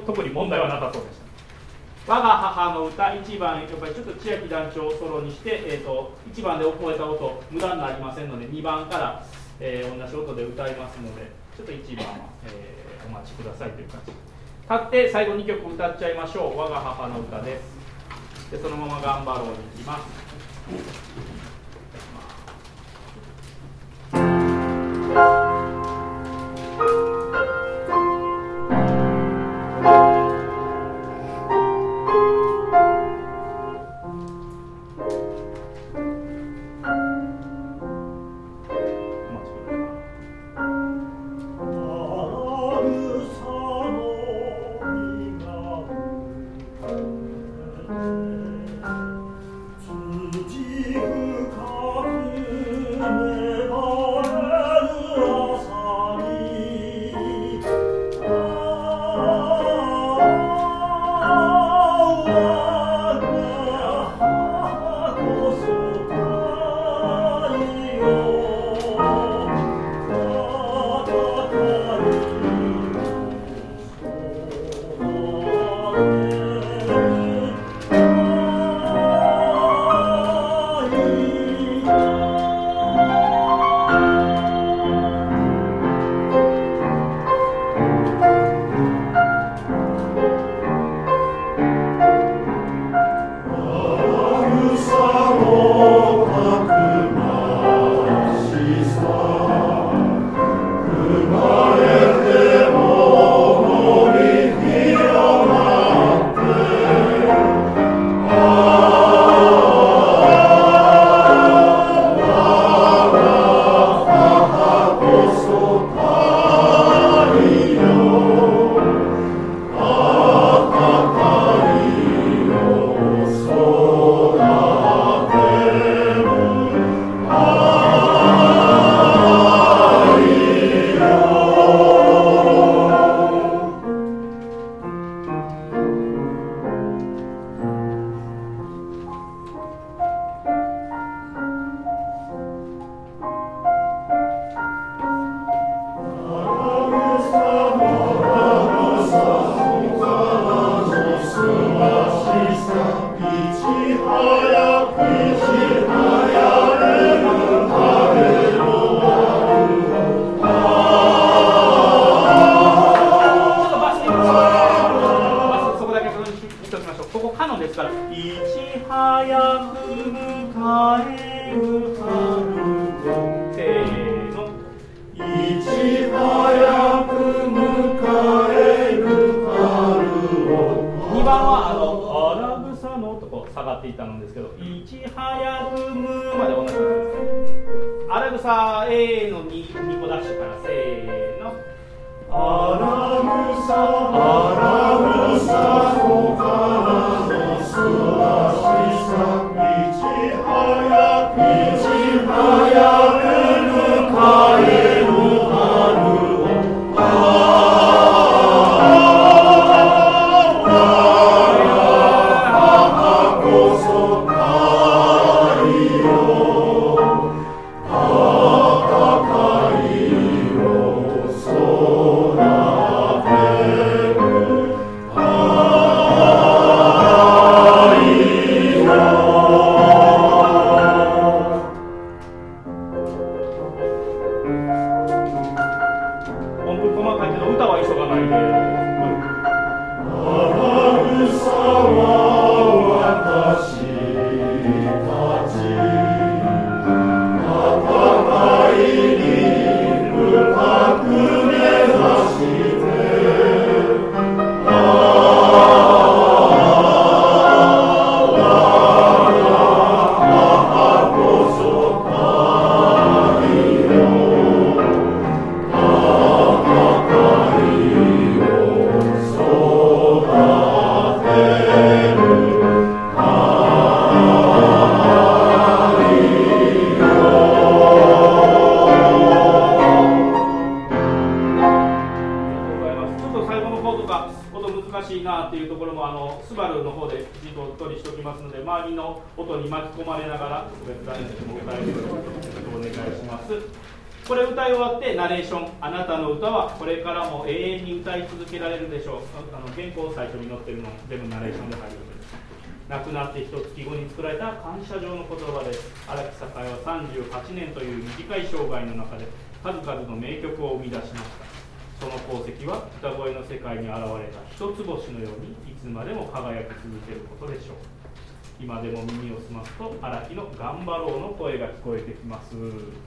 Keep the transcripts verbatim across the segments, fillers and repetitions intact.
特に問題はなさそうでした。我が母の歌いちばん、やっぱりちょっと千秋団長をソロにして、えー、といちばんで覚えた音無駄になりませんのでにばんから、えー、同じ音で歌いますのでちょっといちばんは、えー、お待ちくださいという感じ。立って最後にきょく歌っちゃいましょう。我が母の歌です。でそのまま頑張ろうにいきます。 これ歌い終わってナレーション、あなたの歌はこれからも永遠に歌い続けられるでしょう。あの原稿最初に載ってるの全部ナレーションで入るんです。亡くなって一月後に作られた感謝状の言葉です。荒木栄はさんじゅうはちねんという短い生涯の中で数々の名曲を生み出しました。その功績は歌声の世界に現れた一つ星のようにいつまでも輝き続けることでしょう。今でも耳を澄ますと荒木の頑張ろうの声が聞こえてきます。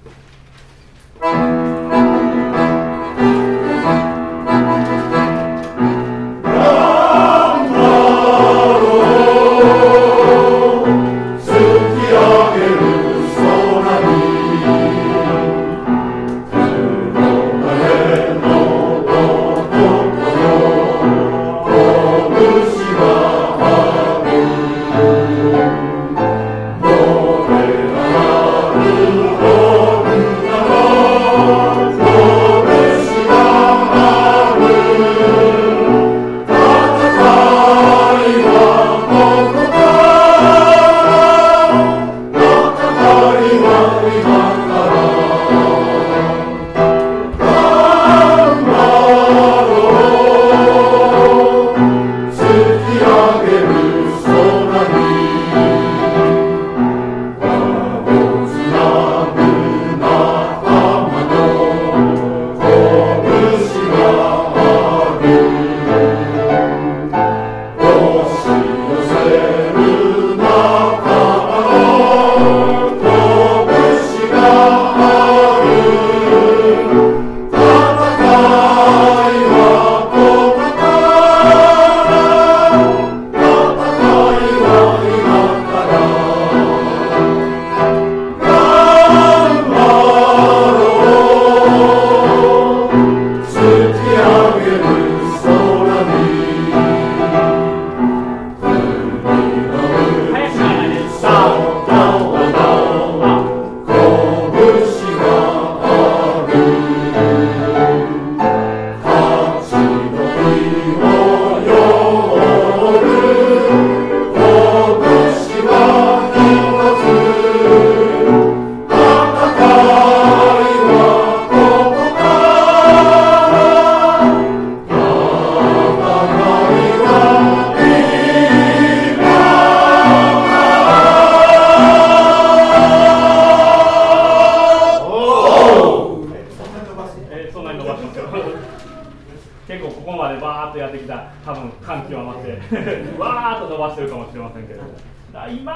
結構ここまでバーッとやってきた多分感極まってわーっと伸ばしてるかもしれませんけど、今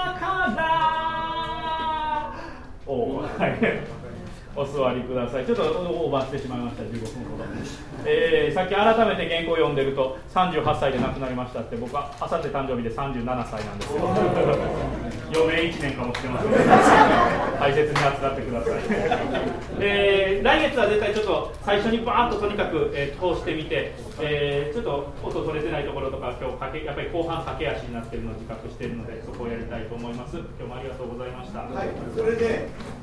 からおはいお座りください。ちょっとオーバーしてしまいました。じゅうごふんほど、えー、さっき改めて原稿を読んでるとさんじゅうはっさいで亡くなりましたって。僕はあさって誕生日でさんじゅうななさいなんですよ余命いちねんかもしれません大切に扱ってくださいえー、来月は絶対ちょっと最初にバーッととにかく、えー、通してみて、えー、ちょっと音取れてないところとか今日かけやっぱり後半駆け足になっているのを自覚しているので、そこをやりたいと思います。今日もありがとうございました。 はい、それで